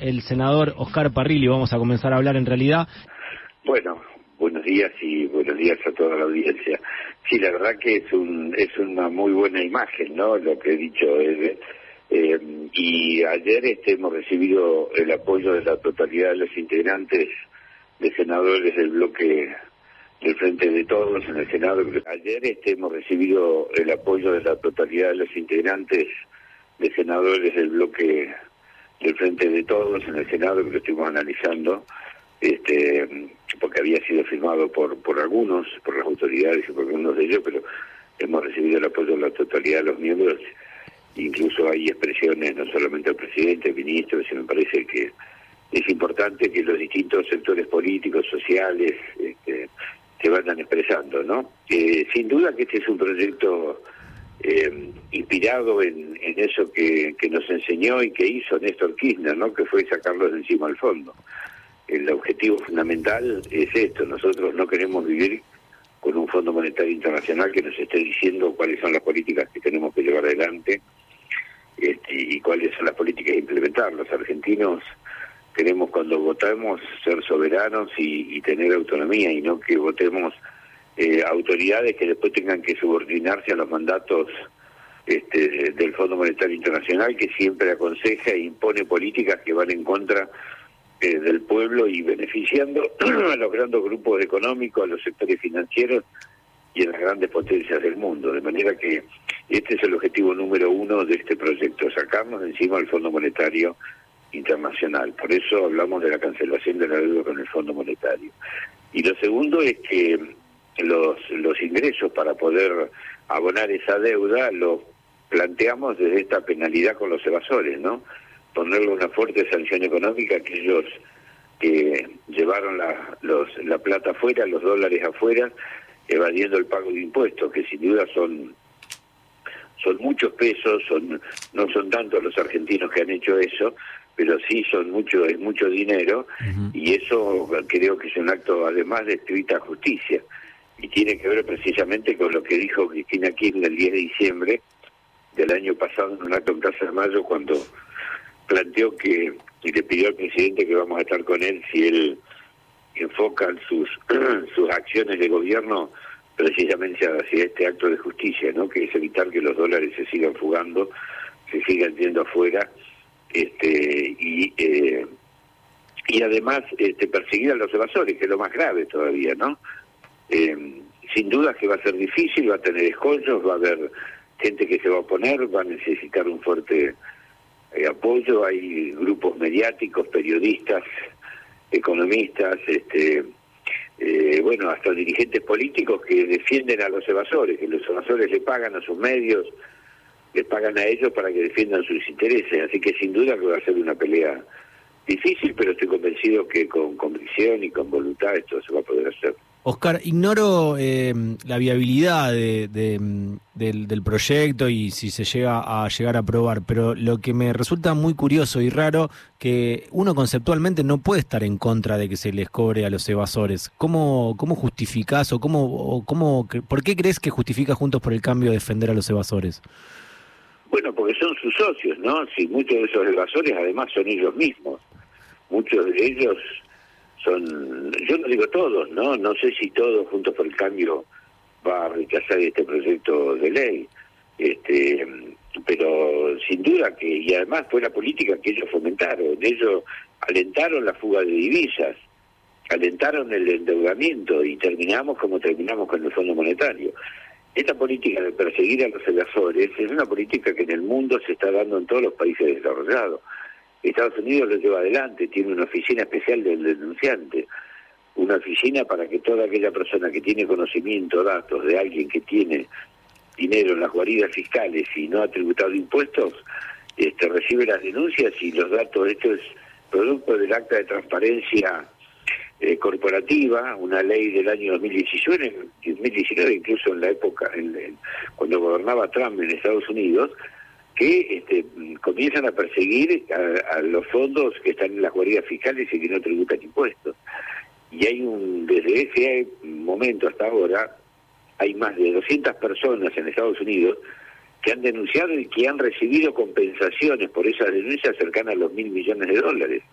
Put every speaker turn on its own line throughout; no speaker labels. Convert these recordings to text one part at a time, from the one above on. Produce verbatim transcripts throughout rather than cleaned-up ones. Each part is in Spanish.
el senador Oscar Parrilli. Vamos a comenzar a hablar en realidad.
Bueno, buenos días y buenos días a toda la audiencia. Sí, la verdad que es un es una muy buena imagen, ¿no?, lo que he dicho. Eh, eh, y ayer este, hemos recibido el apoyo de la totalidad de los integrantes de senadores del bloque del Frente de Todos en el Senado. Ayer este, hemos recibido el apoyo de la totalidad de los integrantes de senadores del bloque del Frente de Todos en el Senado, que lo estuvimos analizando, este, porque había sido firmado por por algunos, por las autoridades y por algunos de ellos, pero hemos recibido el apoyo de la totalidad de los miembros. Incluso hay expresiones, no solamente del presidente, del ministro, sino me parece que es importante que los distintos sectores políticos, sociales, este, se vayan expresando, ¿no? Eh, sin duda que este es un proyecto eh, inspirado en, en eso que, que nos enseñó y que hizo Néstor Kirchner, ¿no?, que fue sacarlos de encima al fondo. El objetivo fundamental es esto: nosotros no queremos vivir con un Fondo Monetario Internacional que nos esté diciendo cuáles son las políticas que tenemos que llevar adelante este, y cuáles son las políticas a implementar. Los argentinos queremos, cuando votamos, ser soberanos y, y tener autonomía, y no que votemos eh, autoridades que después tengan que subordinarse a los mandatos este, del Fondo Monetario Internacional, que siempre aconseja e impone políticas que van en contra eh, del pueblo y beneficiando a los grandes grupos económicos, a los sectores financieros y a las grandes potencias del mundo. De manera que este es el objetivo número uno de este proyecto: sacarnos de encima al Fondo Monetario Internacional. Por eso hablamos de la cancelación de la deuda con el Fondo Monetario. Y lo segundo es que los los ingresos para poder abonar esa deuda los planteamos desde esta penalidad con los evasores, ¿no? Ponerle una fuerte sanción económica a aquellos que llevaron la los la plata afuera, los dólares afuera, evadiendo el pago de impuestos, que sin duda son son muchos pesos, son no son tantos los argentinos que han hecho eso, pero sí son mucho, es mucho dinero. Uh-huh. Y eso creo que es un acto además de estricta justicia, y tiene que ver precisamente con lo que dijo Cristina Kirchner el diez de diciembre del año pasado en un acto en Plaza de Mayo, cuando planteó que, y le pidió al presidente que vamos a estar con él si él enfoca sus sus acciones de gobierno precisamente hacia este acto de justicia, ¿no?, que es evitar que los dólares se sigan fugando, se sigan yendo afuera, este y eh, y además este, perseguir a los evasores, que es lo más grave todavía, ¿no? Eh, sin duda que va a ser difícil, va a tener escollos, va a haber gente que se va a oponer, va a necesitar un fuerte eh, apoyo. Hay grupos mediáticos, periodistas, economistas, este eh, bueno, hasta dirigentes políticos que defienden a los evasores, que los evasores le pagan a sus medios, les pagan a ellos para que defiendan sus intereses. Así que sin duda que va a ser una pelea difícil, pero estoy convencido que con convicción y con voluntad esto se va a poder hacer.
Oscar, ignoro eh, la viabilidad de, de, del, del proyecto y si se llega a llegar a aprobar, pero lo que me resulta muy curioso y raro, que uno conceptualmente no puede estar en contra de que se les cobre a los evasores. ¿Cómo, cómo justificás o cómo, o cómo, por qué crees que justifica Juntos por el Cambio defender a los evasores?
Bueno, porque son sus socios, ¿no? Si muchos de esos evasores además son ellos mismos. Muchos de ellos son, yo no digo todos, ¿no? No sé si todos Juntos por el Cambio va a rechazar este proyecto de ley, este, pero sin duda que, y además fue la política que ellos fomentaron. Ellos alentaron la fuga de divisas, alentaron el endeudamiento y terminamos como terminamos con el Fondo Monetario. Esta política de perseguir a los evasores es una política que en el mundo se está dando en todos los países desarrollados. Estados Unidos lo lleva adelante, tiene una oficina especial del denunciante, una oficina para que toda aquella persona que tiene conocimiento, datos de alguien que tiene dinero en las guaridas fiscales y no ha tributado impuestos, este, recibe las denuncias y los datos. Esto es producto del Acta de Transparencia eh, Corporativa, una ley del año dos mil diecinueve, dos mil diecinueve incluso en la época, en, en, cuando gobernaba Trump en Estados Unidos, que este, comienzan a perseguir a, a los fondos que están en las guaridas fiscales y que no tributan impuestos. Y hay un, desde ese momento hasta ahora, hay más de doscientas personas en Estados Unidos que han denunciado y que han recibido compensaciones por esas denuncias cercanas a los mil millones de dólares.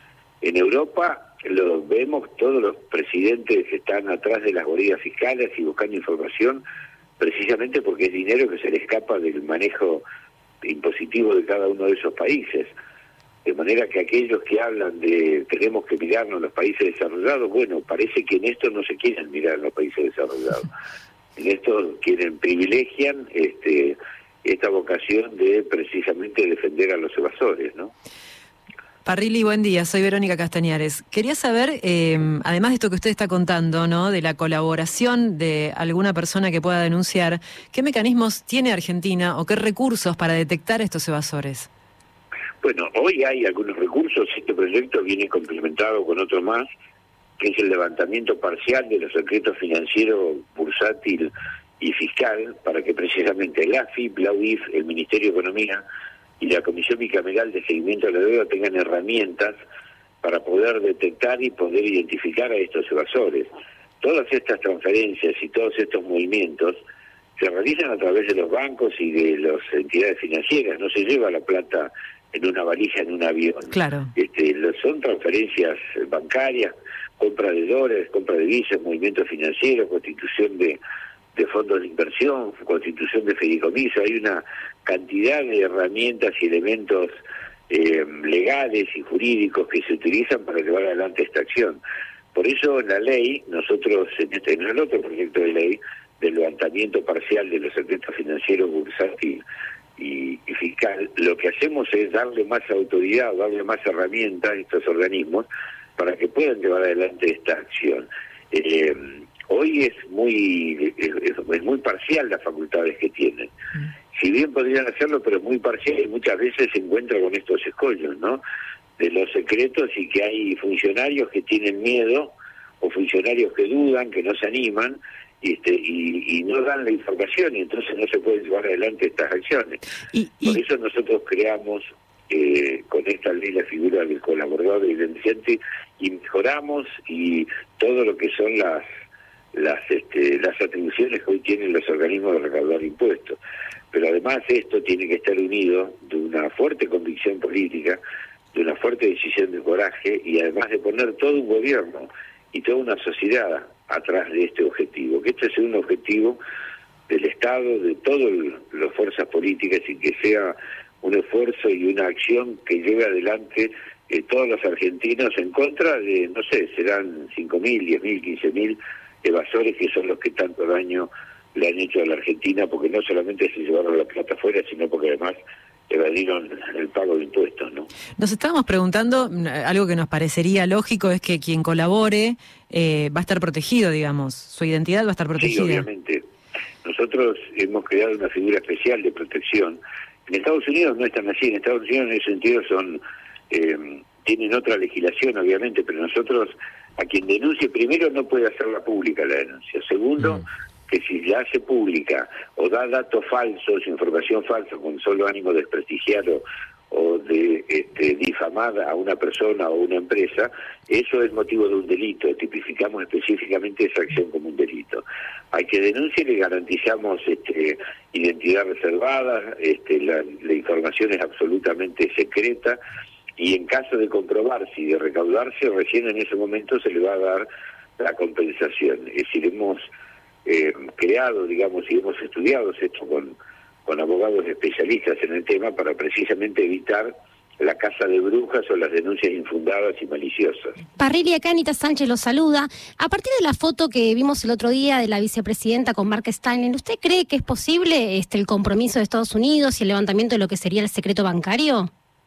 En Europa lo vemos, todos los presidentes están atrás de las guaridas fiscales y buscando información, precisamente porque es dinero que se le escapa del manejo impositivo de cada uno de esos países. De manera que aquellos que hablan de tenemos que mirarnos los países desarrollados, bueno, parece que en esto no se quieren mirar los países desarrollados. En esto quieren, privilegian este, esta vocación de precisamente defender a los evasores, ¿no?
Parrilli, buen día, soy Verónica Castañares. Quería saber, eh, además de esto que usted está contando, ¿no?, de la colaboración de alguna persona que pueda denunciar, ¿qué mecanismos tiene Argentina o qué recursos para detectar estos evasores?
Bueno, hoy hay algunos recursos, este proyecto viene complementado con otro más, que es el levantamiento parcial de los secretos financieros bursátil y fiscal, para que precisamente la A F I P, la U I F, el Ministerio de Economía y la Comisión Bicameral de Seguimiento de la Deuda tengan herramientas para poder detectar y poder identificar a estos evasores. Todas estas transferencias y todos estos movimientos se realizan a través de los bancos y de las entidades financieras, no se lleva la plata en una valija, en un avión.
Claro.
Este, son transferencias bancarias, compra de dólares, compra de divisas, movimientos financieros, constitución de, de fondos de inversión, constitución de fideicomiso. Hay una cantidad de herramientas y elementos eh, legales y jurídicos que se utilizan para llevar adelante esta acción. Por eso en la ley, nosotros, en, este, en el otro proyecto de ley, del levantamiento parcial de los secretos financieros bursátil y, y fiscal, lo que hacemos es darle más autoridad, darle más herramientas a estos organismos para que puedan llevar adelante esta acción. Eh, hoy es muy es, es muy parcial las facultades que tienen. Si bien podrían hacerlo, pero es muy parcial y muchas veces se encuentra con estos escollos, ¿no?, de los secretos, y que hay funcionarios que tienen miedo o funcionarios que dudan, que no se animan, Este, y, y no dan la información, y entonces no se pueden llevar adelante estas acciones. Y, y... Por eso nosotros creamos eh, con esta ley la figura del colaborador y denunciante, y mejoramos y todo lo que son las las este, las atribuciones que hoy tienen los organismos de recaudar impuestos. Pero además esto tiene que estar unido de una fuerte convicción política, de una fuerte decisión de coraje, y además de poner todo un gobierno y toda una sociedad atrás de este objetivo, que este sea un objetivo del Estado, de todas las fuerzas políticas, y que sea un esfuerzo y una acción que lleve adelante eh, todos los argentinos en contra de, no sé, serán cinco mil, diez mil, quince mil evasores, que son los que tanto daño le han hecho a la Argentina, porque no solamente se llevaron la plata afuera, sino porque además evadieron el pago de impuestos, ¿no?
Nos estábamos preguntando, algo que nos parecería lógico es que quien colabore eh, va a estar protegido, digamos, su identidad va a estar protegida.
Sí, obviamente. Nosotros hemos creado una figura especial de protección. En Estados Unidos no están así, en Estados Unidos en ese sentido son eh, tienen otra legislación, obviamente, pero nosotros, a quien denuncie, primero no puede hacerla pública la denuncia, segundo, mm. que si la hace pública o da datos falsos, información falsa con solo ánimo de desprestigiar o, o de este, difamar a una persona o una empresa, eso es motivo de un delito. Tipificamos específicamente esa acción como un delito. Al que denuncie le garantizamos este, identidad reservada, este, la, la información es absolutamente secreta, y en caso de comprobarse y de recaudarse, recién en ese momento se le va a dar la compensación. Es decir, hemos eh, creado, digamos, y hemos estudiado esto con, con abogados especialistas en el tema para precisamente evitar la caza de brujas o las denuncias infundadas y maliciosas.
Parrilli, acá Anita Sánchez lo saluda. A partir de la foto que vimos el otro día de la vicepresidenta con Mark Steiner, ¿usted cree que es posible este el compromiso de Estados Unidos y el levantamiento de lo que sería el secreto bancario?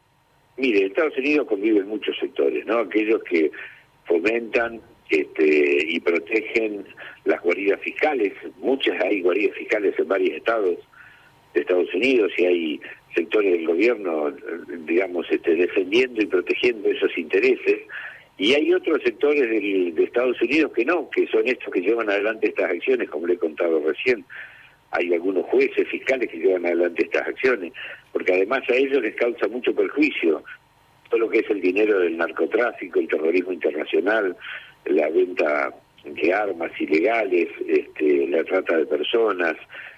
Mire, en Estados Unidos conviven muchos sectores, ¿no? Aquellos que fomentan este, y protegen las guaridas fiscales. Muchas hay guaridas fiscales en varios estados de Estados Unidos, y hay sectores del gobierno, digamos, este, defendiendo y protegiendo esos intereses. Y hay otros sectores del, de Estados Unidos que no, que son estos que llevan adelante estas acciones, como le he contado recién. Hay algunos jueces fiscales que llevan adelante estas acciones, porque además a ellos les causa mucho perjuicio todo lo que es el dinero del narcotráfico, el terrorismo internacional, la venta de armas ilegales, este, la trata de personas,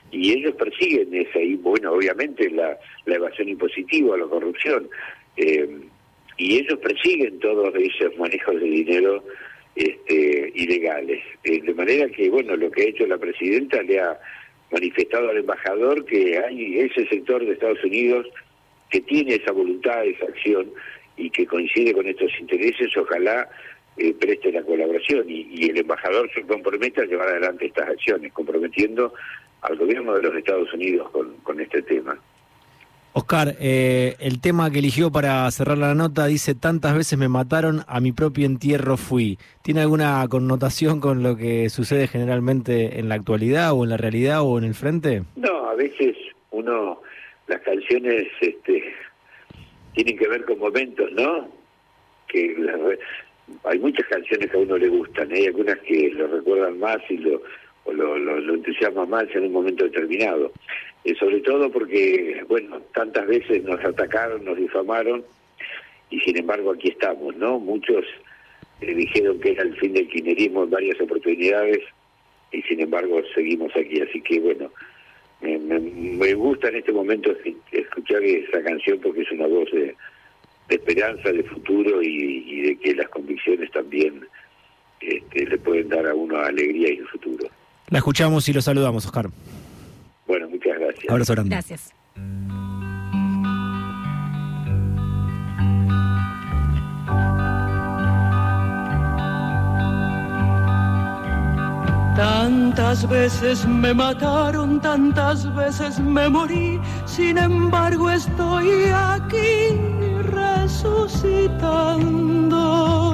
y ellos persiguen esa, y bueno, obviamente la, la evasión impositiva, la corrupción, eh, y ellos persiguen todos esos manejos de dinero este, ilegales. Eh, de manera que, bueno, lo que ha hecho la presidenta le ha manifestado al embajador que hay ese sector de Estados Unidos que tiene esa voluntad, esa acción, y que coincide con estos intereses, ojalá eh, preste la colaboración, y, y el embajador se compromete a llevar adelante estas acciones, comprometiendo al gobierno de los Estados Unidos con, con este tema.
Oscar, eh, el tema que eligió para cerrar la nota dice: tantas veces me mataron, a mi propio entierro fui. ¿Tiene alguna connotación con lo que sucede generalmente en la actualidad o en la realidad o en el frente?
No, a veces uno, las canciones este, tienen que ver con momentos, ¿no? Que la, hay muchas canciones que a uno le gustan, ¿eh? Hay algunas que lo recuerdan más y lo, o lo, lo, lo entusiasman más en un momento determinado. Eh, sobre todo porque, bueno, tantas veces nos atacaron, nos difamaron, y sin embargo aquí estamos, ¿no? Muchos eh, dijeron que era el fin del kirchnerismo en varias oportunidades, y sin embargo seguimos aquí. Así que, bueno, me, me, me gusta en este momento escuchar esa canción porque es una voz de, de esperanza, de futuro, y, y de que las convicciones también este, le pueden dar a uno alegría y un futuro.
La escuchamos y lo saludamos, Oscar.
Bueno, muchas gracias.
Abrazo grande.
Gracias.
Tantas veces me mataron, tantas veces me morí, sin embargo estoy aquí resucitando.